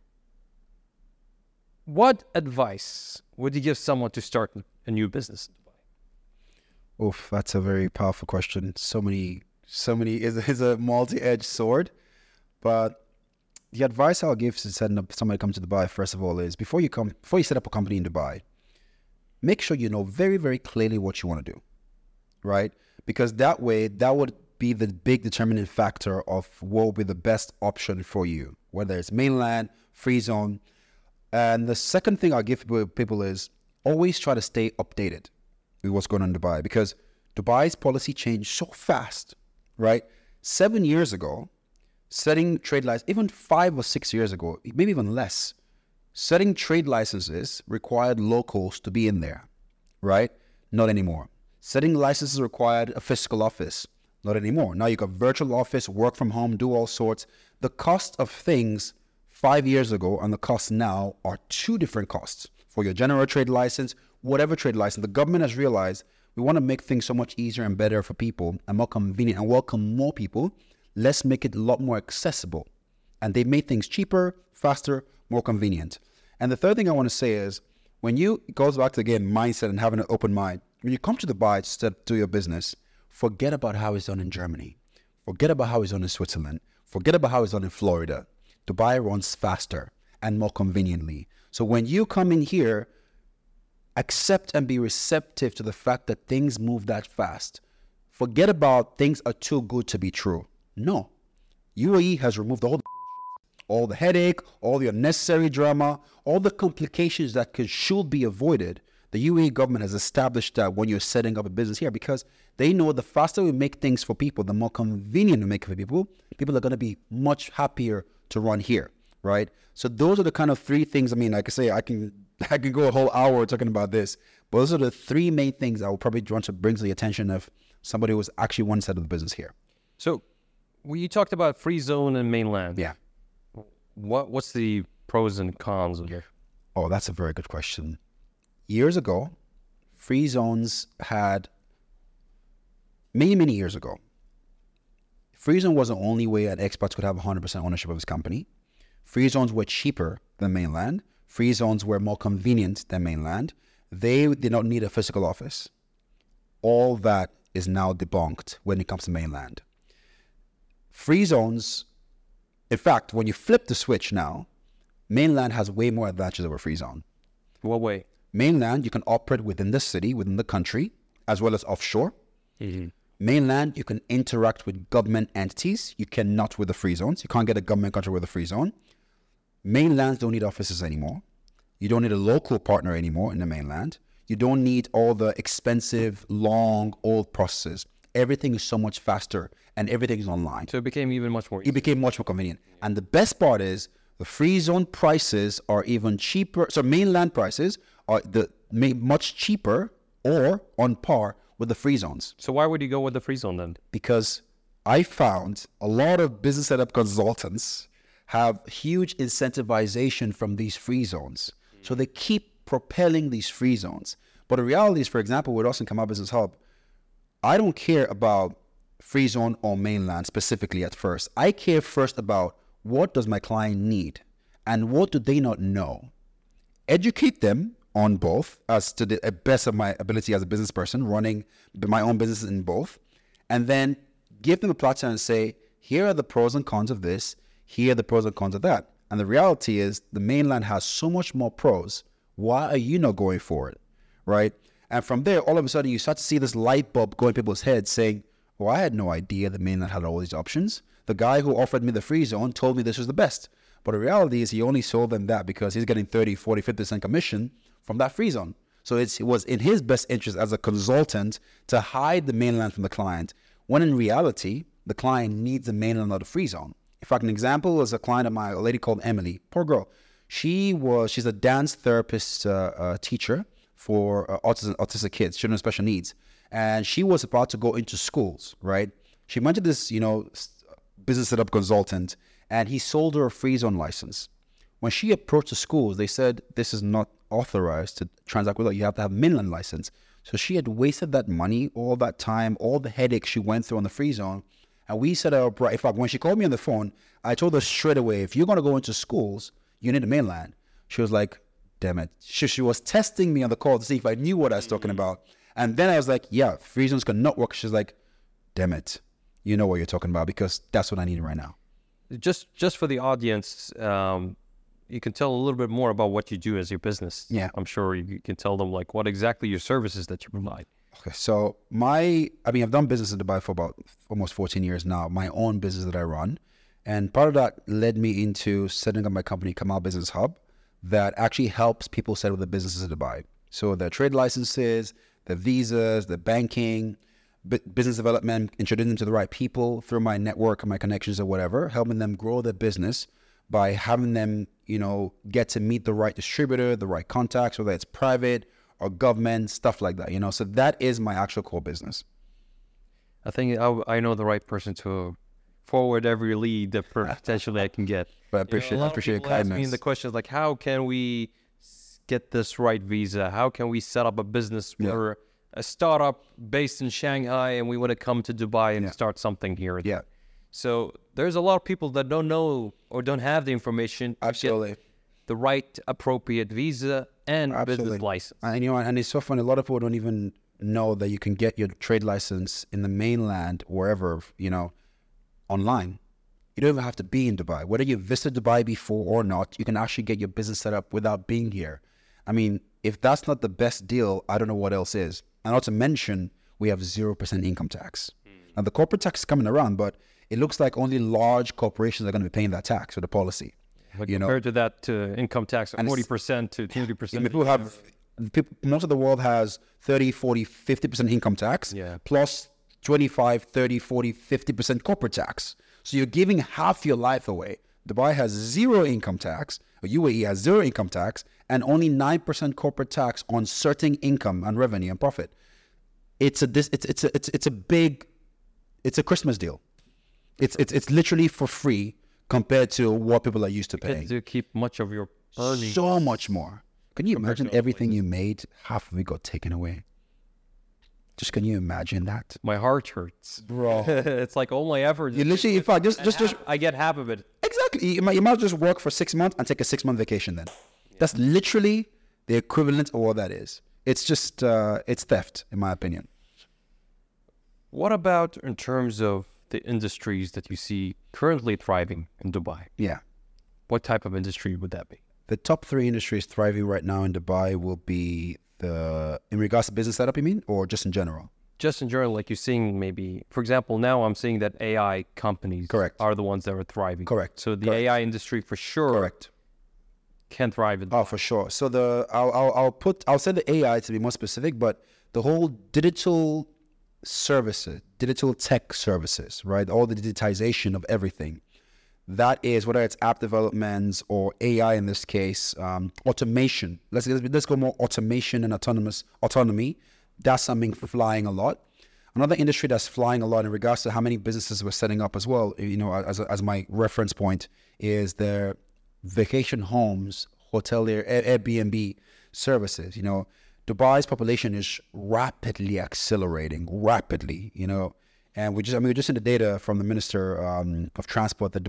What advice would you give someone to start a new business in Dubai? Oof, that's a very powerful question. So many is a multi-edged sword. But the advice I'll give to setting up somebody come to Dubai, first of all, is before you set up a company in Dubai, make sure you know very, very clearly what you want to do, right? Because that way, that would be the big determining factor of what will be the best option for you, whether it's mainland, free zone. And the second thing I'll give people is always try to stay updated with what's going on in Dubai, because Dubai's policy changed so fast, right? 7 years ago, setting trade licenses, even 5 or 6 years ago, maybe even less, setting trade licenses required locals to be in there, right? Not anymore. Setting licenses required a physical office. Not anymore. Now you got virtual office, work from home, do all sorts. The cost of things 5 years ago and the cost now are two different costs. For your general trade license, whatever trade license, the government has realized we want to make things so much easier and better for people and more convenient and welcome more people. Let's make it a lot more accessible. And they made things cheaper, faster, more convenient. And the third thing I want to say is, it goes back to, again, mindset and having an open mind. When you come to Dubai to do your business, forget about how it's done in Germany. Forget about how it's done in Switzerland. Forget about how it's done in Florida. Dubai runs faster and more conveniently. So when you come in here, accept and be receptive to the fact that things move that fast. Forget about things are too good to be true. No. UAE has removed all the headache, all the unnecessary drama, all the complications that should be avoided. The UAE government has established that when you're setting up a business here, because they know the faster we make things for people, the more convenient we make it for people, people are going to be much happier to run here, right? So those are the kind of three things. I mean, like I say, I can go a whole hour talking about this, but those are the three main things I will probably want to bring to the attention of somebody who's actually one side of the business here. So you talked about free zone and mainland. Yeah. What's the pros and cons of it? Oh, that's a very good question. Years ago, free zones had, many years ago, free zone was the only way an expat could have 100% ownership of his company. Free zones were cheaper than mainland. Free zones were more convenient than mainland. They did not need a physical office. All that is now debunked when it comes to mainland. Free zones, in fact, when you flip the switch now, mainland has way more advantages over free zone. What way? Mainland, you can operate within the city, within the country, as well as offshore. Mm-hmm. Mainland, you can interact with government entities. You cannot with the free zones. You can't get a government contract with a free zone. Mainlands don't need offices anymore. You don't need a local partner anymore in the mainland. You don't need all the expensive, long, old processes. Everything is so much faster and everything is online. So it became even much more easy. It became much more convenient. And the best part is the free zone prices are even cheaper. So mainland prices are much cheaper or on par with the free zones. So why would you go with the free zone then? Because I found a lot of business setup consultants have huge incentivization from these free zones. So they keep propelling these free zones. But the reality is, for example, with us in Kamal Business Hub, I don't care about free zone or mainland specifically at first. I care first about what does my client need and what do they not know. Educate them on both as to the best of my ability as a business person, running my own business in both, and then give them a platform and say, here are the pros and cons of this, here are the pros and cons of that. And the reality is the mainland has so much more pros. Why are you not going for it, right? And from there, all of a sudden, you start to see this light bulb go in people's heads saying, well, I had no idea the mainland had all these options. The guy who offered me the free zone told me this was the best. But the reality is he only sold them that because he's getting 30, 40, 50% commission from that free zone. So it was in his best interest as a consultant to hide the mainland from the client, when in reality, the client needs the mainland or the free zone. In fact, an example is a client of mine, a lady called Emily. Poor girl. She's a dance therapist teacher for autistic kids, children with special needs. And she was about to go into schools, right? She went to this, business setup consultant, and he sold her a free zone license. When she approached the schools, they said, this is not authorized to transact with her. You have to have a mainland license. So she had wasted that money, all that time, all the headaches she went through on the free zone. And we set her up right. In fact, when she called me on the phone, I told her straight away, if you're going to go into schools, you need a mainland. She was like, damn it. She was testing me on the call to see if I knew what I was talking about. And then I was like, yeah, free zones cannot work. She's like, damn it. You know what you're talking about because that's what I need right now. Just for the audience, you can tell a little bit more about what you do as your business. Yeah. I'm sure you can tell them like what exactly your services that you provide. Okay, so I've done business in Dubai for about almost 14 years now, my own business that I run. And part of that led me into setting up my company, Kamal Business Hub, that actually helps people set up their businesses in Dubai. So the trade licenses, the visas, the banking, business development, introducing them to the right people through my network and my connections or whatever, helping them grow their business by having them, get to meet the right distributor, the right contacts, whether it's private or government, stuff like that, So that is my actual core business. I think I know the right person to forward every lead that potentially I can get. But I appreciate your kindness. Ask me the questions like, how can we get this right visa? How can we set up a business? We're a startup based in Shanghai and we want to come to Dubai and start something here. Yeah. So there's a lot of people that don't know or don't have the information to get the right appropriate visa and business license. And it's so funny. A lot of people don't even know that you can get your trade license in the mainland, wherever, online. You don't even have to be in Dubai. Whether you visited Dubai before or not, you can actually get your business set up without being here. I mean, if that's not the best deal, I don't know what else is. And not to mention, we have 0% income tax. Now, the corporate tax is coming around, but it looks like only large corporations are going to be paying that tax with the policy. But compared to that, to income tax of 40% to 30%. Most of the world has 30, 40, 50% income tax, plus 25, 30, 40, 50% corporate tax. So you're giving half your life away. Dubai has zero income tax, or UAE has zero income tax, and only 9% corporate tax on certain income and revenue and profit. It's a Christmas deal. It's literally for free compared to what people are used to paying. To keep much of your earnings. So much more. Can you imagine everything you made? Half of it got taken away. Just can you imagine that? My heart hurts, bro. It's like all my effort. You literally, in fact, just I get half of it. Exactly. You might just work for 6 months and take a 6-month vacation. Then that's literally the equivalent of what that is. It's just it's theft, in my opinion. What about in terms of the industries that you see currently thriving in Dubai? Yeah. What type of industry would that be? The top 3 industries thriving right now in Dubai will be in regards to business setup, you mean, or just in general? Just in general, like you're seeing maybe, for example, now I'm seeing that AI companies are the ones that are thriving. Correct. So the AI industry for sure can thrive in Dubai. Oh, for sure. So I'll say the AI to be more specific, but the whole digital services, digital tech services, right? All the digitization of everything. That is, whether it's app developments or AI in this case, automation. Let's go more automation and autonomy. That's something flying a lot. Another industry that's flying a lot in regards to how many businesses we're setting up as well, as my reference point, is the vacation homes hotelier, Airbnb services. You know, Dubai's population is rapidly accelerating, you know, and we're just in the data from the Minister of Transport that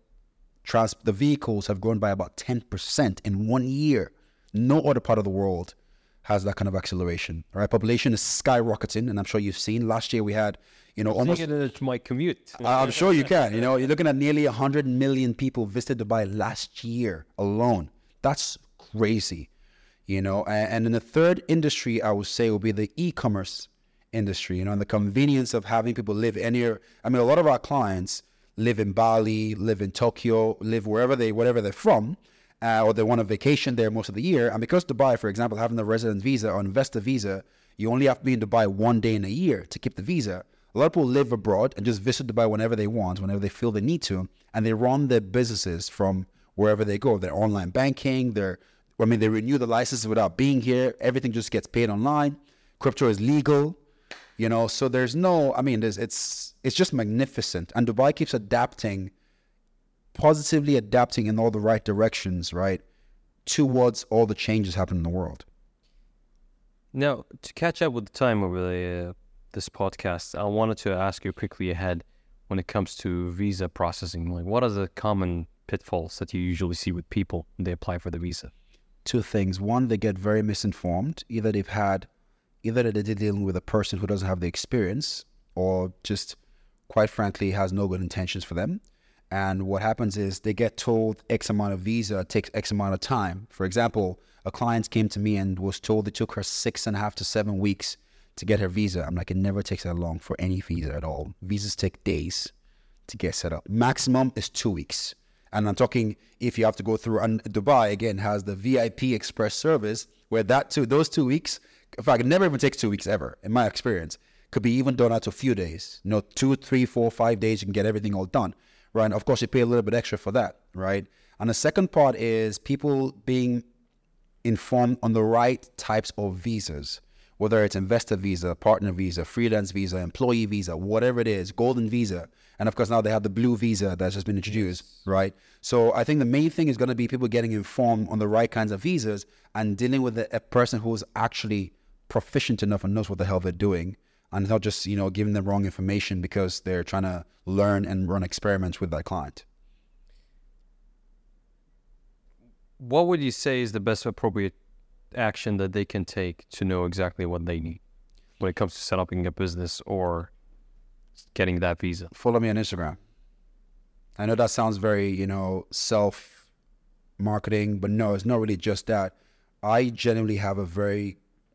the vehicles have grown by about 10% in 1 year. No other part of the world has that kind of acceleration. All right, population is skyrocketing, and I'm sure you've seen. Last year we had, you know, almost. It's my commute. I'm sure you can. You know, you're looking at nearly 100 million people visited Dubai last year alone. That's crazy. You know, and in the third industry, I would say will be the e-commerce industry. You know, and the convenience of having people live anywhere. I mean, a lot of our clients live in Bali, live in Tokyo, live whatever they're from, or they want a vacation there most of the year. And because Dubai, for example, having a resident visa or investor visa, you only have to be in Dubai 1 day in a year to keep the visa. A lot of people live abroad and just visit Dubai whenever they want, whenever they feel they need to, and they run their businesses from wherever they go. Their online banking, they renew the licenses without being here. Everything just gets paid online. Crypto is legal, you know. So it's just magnificent. And Dubai keeps positively adapting in all the right directions, right, towards all the changes happening in the world. Now, to catch up with the time over this podcast, I wanted to ask you quickly ahead when it comes to visa processing. Like, what are the common pitfalls that you usually see with people when they apply for the visa? Two things. One, they get very misinformed. Either they're dealing with a person who doesn't have the experience, or just, quite frankly, has no good intentions for them. And what happens is they get told X amount of visa takes X amount of time. For example, a client came to me and was told it took her 6.5 to 7 weeks to get her visa. I'm like, it never takes that long for any visa at all. Visas take days to get set up. Maximum is 2 weeks. And I'm talking if you have to go through, and Dubai, again, has the VIP Express service where those 2 weeks, in fact, it never even takes 2 weeks ever, in my experience, could be even done out to a few days. 2, 3, 4, 5 days, you can get everything all done, right? And of course, you pay a little bit extra for that, right? And the second part is people being informed on the right types of visas, whether it's investor visa, partner visa, freelance visa, employee visa, whatever it is, golden visa. And of course, now they have the blue visa that's just been introduced, right? So I think the main thing is going to be people getting informed on the right kinds of visas and dealing with a person who's actually proficient enough and knows what the hell they're doing, and not just, giving them wrong information because they're trying to learn and run experiments with that client. What would you say is the best appropriate action that they can take to know exactly what they need when it comes to setting up a business or getting that visa? Follow me on Instagram. I know that sounds very, self-marketing, but no, it's not really just that. I genuinely have a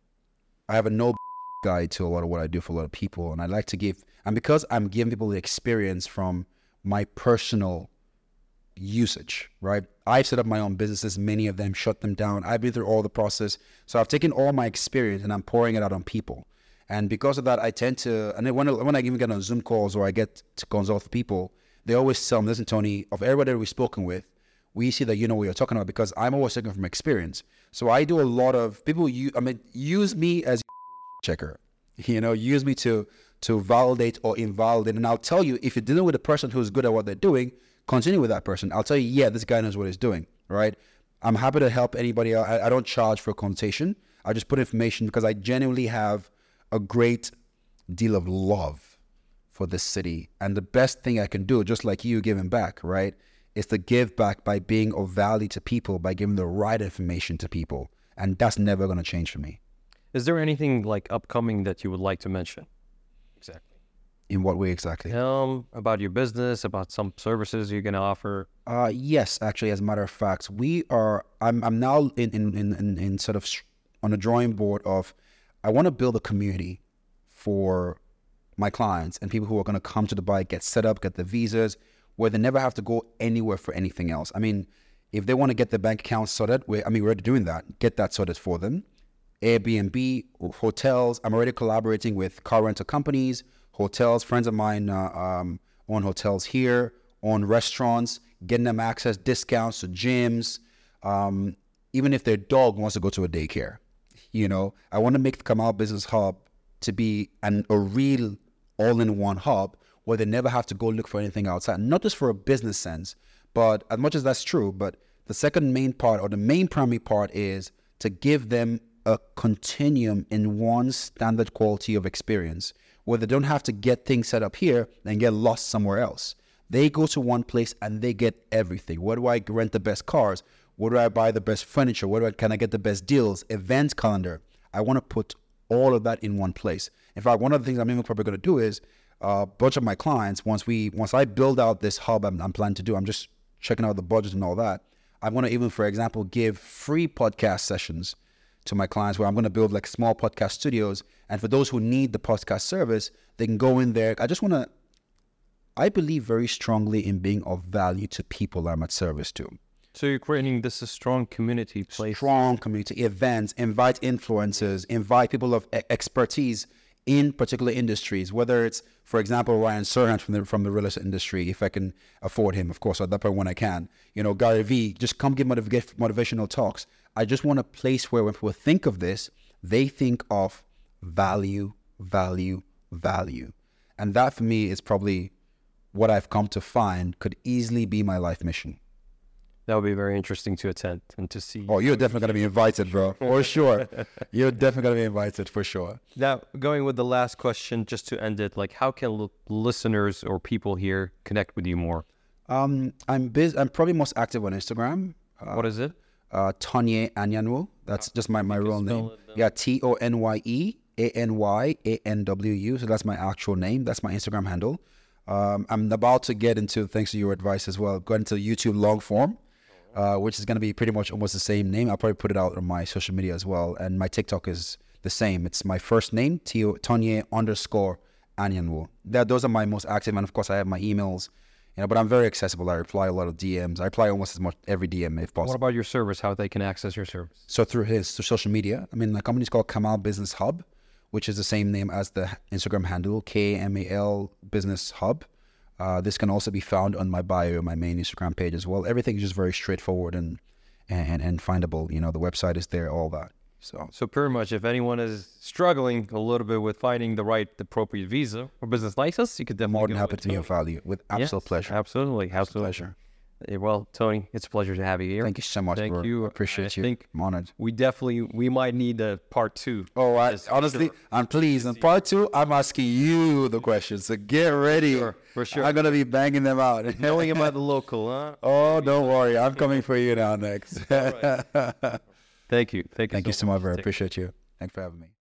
no guide to a lot of what I do for a lot of people. And I like to and because I'm giving people the experience from my personal usage, right? I've set up my own businesses, many of them, shut them down. I've been through all the process. So I've taken all my experience and I'm pouring it out on people. And because of that, I tend to, and then when I even get on Zoom calls or I get to consult with people, they always tell me, listen, Tony, of everybody that we've spoken with, we see that you know what you're talking about, because I'm always talking from experience. So I do a lot of, people use me as checker, use me to validate or invalidate. And I'll tell you, if you're dealing with a person who's good at what they're doing, continue with that person. I'll tell you, yeah, this guy knows what he's doing, right? I'm happy to help anybody. I don't charge for a consultation. I just put information because I genuinely have a great deal of love for this city. And the best thing I can do, just like you giving back, right, is to give back by being of value to people, by giving the right information to people. And that's never going to change for me. Is there anything like upcoming that you would like to mention? Exactly. In what way exactly? About your business, about some services you're going to offer. Yes, actually, as a matter of fact, I'm now in sort of on a drawing board of, I want to build a community for my clients and people who are going to come to Dubai, get set up, get the visas, where they never have to go anywhere for anything else. I mean, if they want to get their bank account sorted, we're already doing that. Get that sorted for them. Airbnb, hotels. I'm already collaborating with car rental companies, hotels. Friends of mine own hotels here, own restaurants, getting them access discounts to gyms. Even if their dog wants to go to a daycare, I want to make the Kamal Business Hub to be a real all-in-one hub where they never have to go look for anything outside. Not just for a business sense, but as much as that's true, but The second main part, or the main primary part, is to give them a continuum in one standard quality of experience, where they don't have to get things set up here and get lost somewhere else. They go to one place and they get everything. Where do I rent the best cars? Where do I buy the best furniture? Can I get the best deals? Event calendar. I want to put all of that in one place. In fact, one of the things I'm even probably going to do is a bunch of my clients, once I build out this hub I'm planning to do, I'm just checking out the budget and all that. I'm going to even, for example, give free podcast sessions to my clients where I'm going to build like small podcast studios. And for those who need the podcast service, they can go in there. I believe very strongly in being of value to people I'm at service to. So you're creating this a strong community place. Strong community events, invite influencers, invite people of expertise in particular industries, whether it's, for example, Ryan Serhant from the real estate industry, if I can afford him, of course, at that point when I can. Gary Vee, just come give motivational talks. I just want a place where when people think of this, they think of value, value, value. And that for me is probably what I've come to find could easily be my life mission. That would be very interesting to attend and to see. Oh, you're definitely going to be invited, bro. For sure. You're definitely going to be invited, for sure. Now, going with the last question, just to end it, like how can listeners or people here connect with you more? I'm probably most active on Instagram. What is it? Tonye Anyanwu. That's just my real name. Yeah, TONYE ANYANWU. So that's my actual name. That's my Instagram handle. I'm about to get into, thanks to your advice as well, go into YouTube long form. Which is going to be pretty much almost the same name. I'll probably put it out on my social media as well. And my TikTok is the same. It's my first name, Tonye_Anyanwu. Those are my most active. And of course, I have my emails, but I'm very accessible. I reply a lot of DMs. I reply almost as much every DM if possible. What about your service? How they can access your service? So through social media. The company's called Kamal Business Hub, which is the same name as the Instagram handle, KAMAL Business Hub. This can also be found on my bio, my main Instagram page as well. Everything is just very straightforward and findable. The website is there, all that. So pretty much, if anyone is struggling a little bit with finding the appropriate visa or business license, you could definitely more than happy to be of value with absolute pleasure. Absolutely, pleasure. Well, Tony, it's a pleasure to have you here. Thank you so much, bro. Thank you. I appreciate you. I'm honored. We might need a part 2. Oh, honestly, I'm pleased. In part 2, I'm asking you the questions, so get ready. For sure. I'm going to be banging them out. Knowing about the local, huh? Oh, don't worry. I'm coming for you now next. Thank you. Thank you so much, bro. I appreciate you. Thanks for having me.